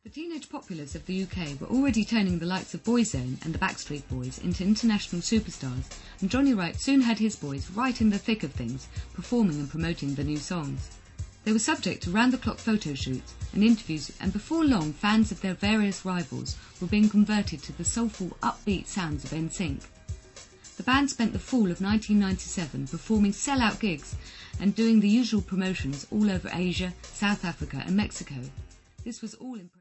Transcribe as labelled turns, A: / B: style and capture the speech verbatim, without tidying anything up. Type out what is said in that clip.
A: The teenage populace of the U K were already turning the likes of Boyzone and the Backstreet Boys into international superstars, and Johnny Wright soon had his boys right in the thick of things, performing and promoting the new songs. They were subject to round-the-clock photo shoots and interviews, and before long fans of their various rivals were being converted to the soulful, upbeat sounds of N Sync. The band spent the fall of nineteen ninety-seven performing sell-out gigs and doing the usual promotions all over Asia, South Africa and Mexico. This was all impressive.